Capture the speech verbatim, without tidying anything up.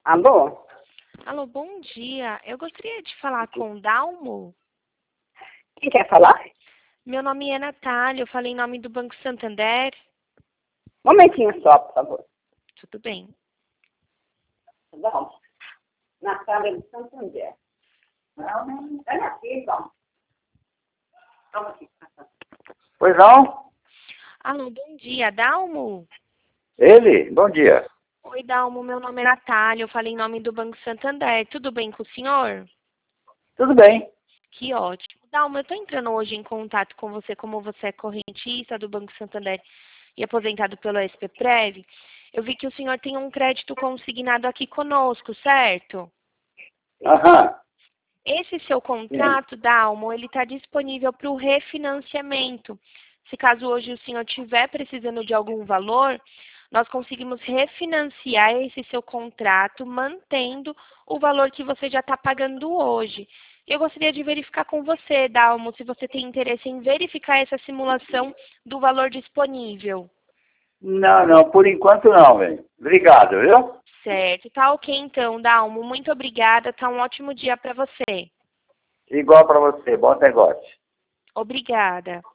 Alô? Alô, bom dia. Eu gostaria de falar com o Dalmo. Quem quer falar? Meu nome é Natália, eu falei em nome do Banco Santander. Um momentinho só, por favor. Tudo bem. Vamos. Natália de Santander. Não, é aqui, vamos. Vamos aqui. Pois não? Alô, bom dia. Dalmo? Ele? Bom dia. Oi, Dalmo. Meu nome é Natália, eu falei em nome do Banco Santander. Tudo bem com o senhor? Tudo bem. Que ótimo. Dalmo, eu estou entrando hoje em contato com você, como você é correntista do Banco Santander e aposentado pela S P Prev. Eu vi que o senhor tem um crédito consignado aqui conosco, certo? Aham. Esse seu contrato, Dalmo, ele está disponível para o refinanciamento. Se caso hoje o senhor estiver precisando de algum valor, nós conseguimos refinanciar esse seu contrato, mantendo o valor que você já está pagando hoje. Eu gostaria de verificar com você, Dalmo, se você tem interesse em verificar essa simulação do valor disponível. Não, não, por enquanto não, velho. Obrigado, viu? Certo, tá ok então, Dalmo. Muito obrigada, tá um ótimo dia para você. Igual para você. Bom negócio. Obrigada.